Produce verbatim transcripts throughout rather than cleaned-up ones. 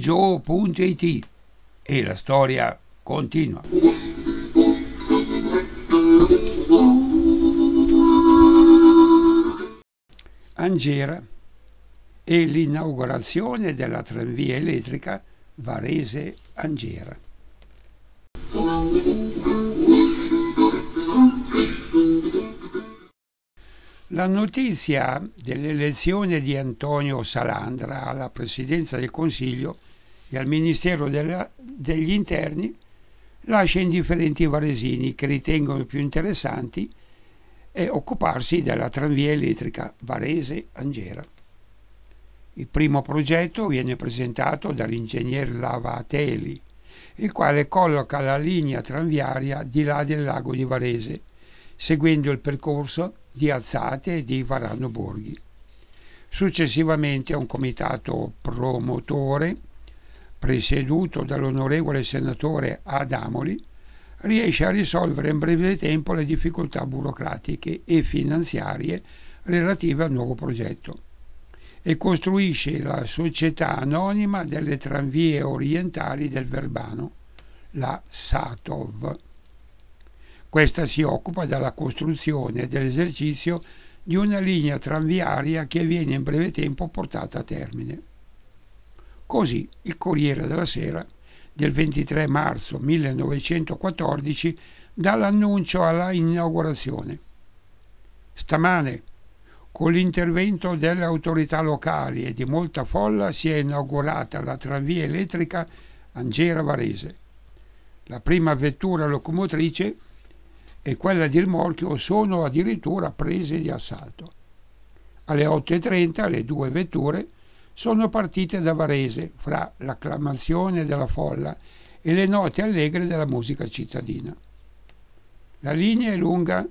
redigio punto it e la storia continua. Angera e l'inaugurazione della tranvia elettrica Varese-Angera. La notizia dell'elezione di Antonio Salandra alla presidenza del Consiglio e al Ministero della, degli Interni lascia indifferenti i varesini che ritengono più interessanti e occuparsi della tranvia elettrica Varese-Angera. Il primo progetto viene presentato dall'ingegner Lavateli, il quale colloca la linea tranviaria di là del lago di Varese, seguendo il percorso di Azzate e di Varano Borghi. Successivamente un comitato promotore, presieduto dall'onorevole senatore Adamoli, riesce a risolvere in breve tempo le difficoltà burocratiche e finanziarie relative al nuovo progetto e costruisce la Società Anonima delle Tranvie Orientali del Verbano, la SATOV. Questa si occupa della costruzione e dell'esercizio di una linea tranviaria che viene in breve tempo portata a termine. Così il Corriere della Sera del ventitré marzo millenovecentoquattordici dà l'annuncio alla inaugurazione. Stamane, con l'intervento delle autorità locali e di molta folla, si è inaugurata la tranvia elettrica Angera-Varese. La prima vettura locomotrice e quella di rimorchio sono addirittura prese di assalto. Alle otto e trenta le due vetture sono partite da Varese fra l'acclamazione della folla e le note allegre della musica cittadina. La linea è lunga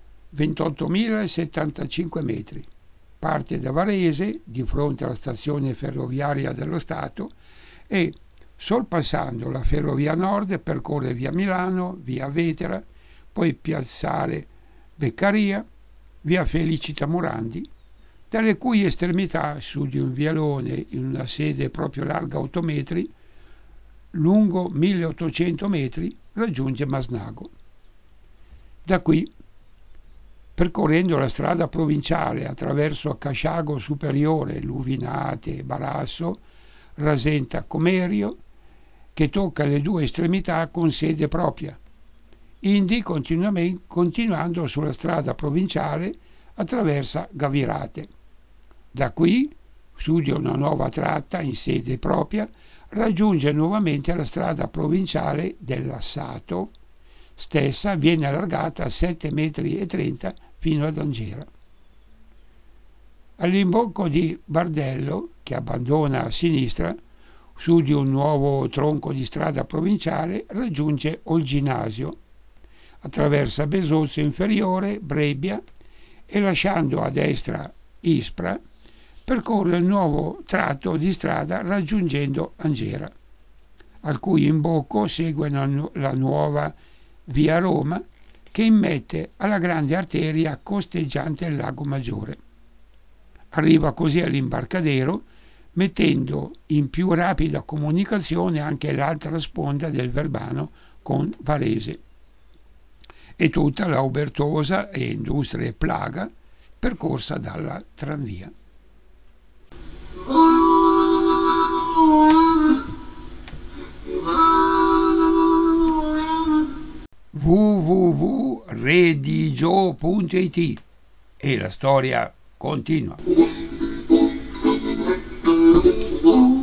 ventottomilasettantacinque metri. Parte da Varese, di fronte alla stazione ferroviaria dello Stato, e, sorpassando la ferrovia nord, percorre via Milano, via Vetera, poi piazzale Beccaria, via Felicita Morandi, dalle cui estremità, su di un vialone in una sede proprio larga otto metri, lungo milleottocento metri, raggiunge Masnago. Da qui, percorrendo la strada provinciale attraverso Casciago Superiore, Luvinate, Barasso, rasenta Comerio, che tocca le due estremità con sede propria, indi continuando sulla strada provinciale attraversa Gavirate. Da qui, su di una nuova tratta in sede propria, raggiunge nuovamente la strada provinciale della Sato, stessa viene allargata a sette metri e trenta fino ad Angera. All'imbocco di Bardello, che abbandona a sinistra, su di un nuovo tronco di strada provinciale, raggiunge Olginasio, attraversa Besozzo Inferiore, Brebbia e, lasciando a destra Ispra, percorre il nuovo tratto di strada raggiungendo Angera, al cui imbocco segue la nuova via Roma che immette alla grande arteria costeggiante il Lago Maggiore. Arriva così all'imbarcadero, mettendo in più rapida comunicazione anche l'altra sponda del Verbano con Varese e tutta la Ubertosa e Industrie Plaga percorsa dalla tranvia. w w w punto redigio punto it e la storia continua.